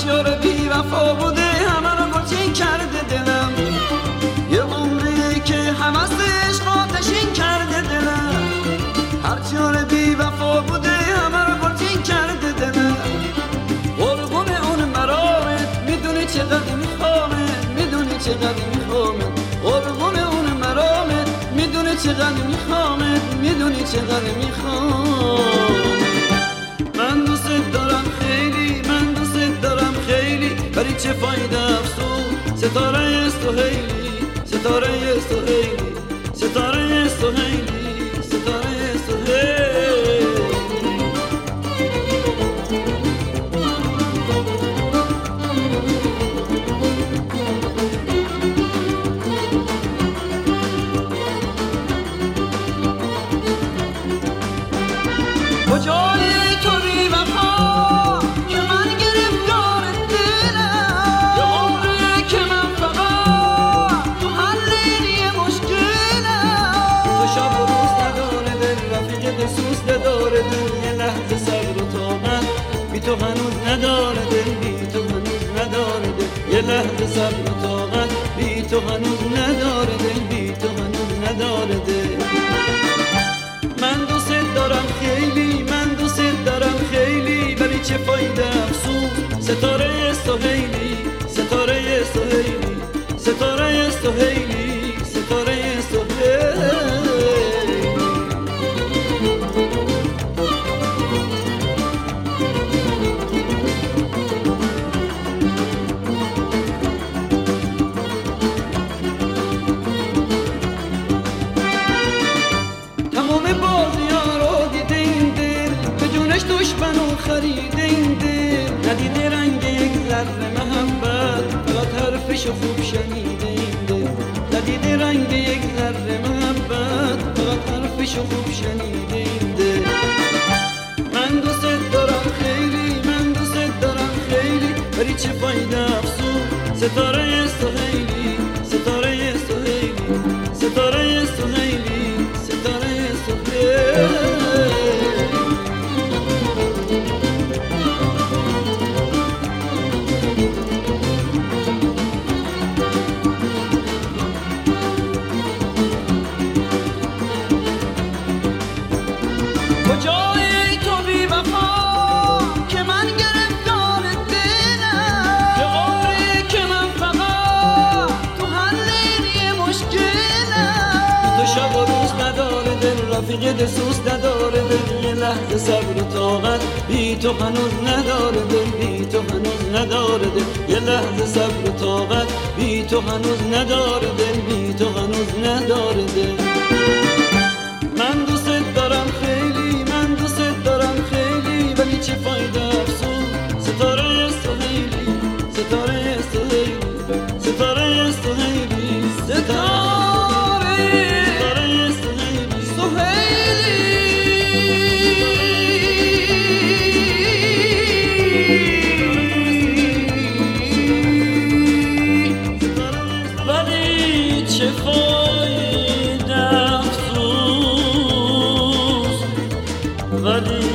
هرچی یار بی وفا بوده همه رو گلچین کرده دلم، یه عمری که همه عشق آتشین کرده دلم، هرچی یار بی وفا بوده همه رو گلچین کرده دلم. قربون اون مرامت میدونی چقدر میخوامت، میدونی چقدر میخوامت، قربون اون مرامت میدونی چقدر میخوامت، میدونی چقدر میخوامت. من دوست دارم خیلی، من دوست دارم خیلی، ولی چه فایده افسوس ستاره سهیلی، ستاره سهیلی، ستاره سهیلی، ستاره سهیلی. کجای تو بی وفا که من گرفتار دلم، یه عمره که من فقط تو حل این مشکلم. تو شب و روز نداره دل، رفیق دلسوز نداره دل، یه لحظه صبر و طاقت بی تو هنوز نداره دل، بی تو هنوز نداره دل، یه لحظه صبر و طاقت بی تو هنوز نداره دل، بی تو هنوز نداره دل. من دوست دارم خیلی، من دوست دارم خیلی، ولی چه فایده افسوس ستاره سهیلی، ستاره سهیلی، ستاره سهیلی، ستاره سهیلی. تمام بازی‌ها رو دیده این دل، به جونش دشمنو خریده این دل، ندیده رنگ یک ذره محبت، فقط حرفشو خوب شنیده این دل، ندیده رنگ یک ذره محبت، فقط حرفشو خوب شنیده این دل. من دوست دارم خیلی، من دوست دارم خیلی، ولی چه فایده افسوس ستاره سهیلی، ستاره سهیلی، ستاره سهیلی، ستاره سهیلی. کجای تو بی وفا که من گرفتار دلم، یه عمری که من فقط تو حل این مشکلم. تو شب و روز نداره دل، رفیق دلسوز نداره دل، یه لحظه صبر و طاقت بی تو هنوز نداره دل، بی تو هنوز نداره دل، یه لحظه صبر و طاقت بی تو هنوز نداره دل، بی تو هنوز نداره دل. من دوست دارم خیلی، من دوست دارم خیلی، ولی چه فایده افسوس ستاره سهیلی، ستاره سهیلی، ستاره سهیلی، ستاره سهیلی، سهیلی. ولی چه فایده افسوس، ولی